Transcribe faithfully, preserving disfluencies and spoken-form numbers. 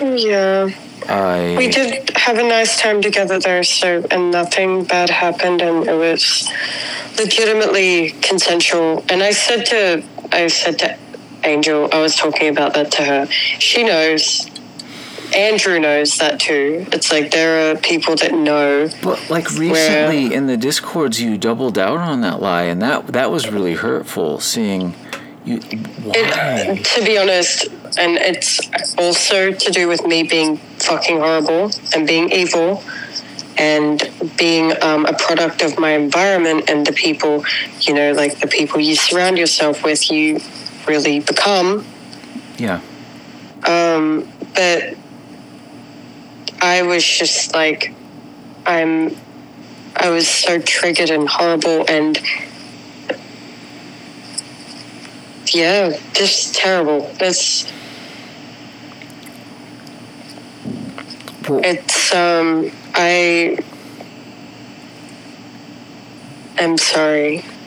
Yeah. I, we did have a nice time together there, so, and nothing bad happened, and it was legitimately consensual. And I said to, I said to Angel, I was talking about that to her. She knows. Andrew knows that too. It's like there are people that know. But like recently where, in the Discords, you doubled down on that lie, and that that was really hurtful. Seeing you, why? It, to be honest, and it's also to do with me being fucking horrible and being evil, and being um, a product of my environment and the people, you know, like the people you surround yourself with, you really become. Yeah. Um, but I was just like, I'm, I was so triggered and horrible and, yeah, just terrible. It's, it's, um, I am sorry.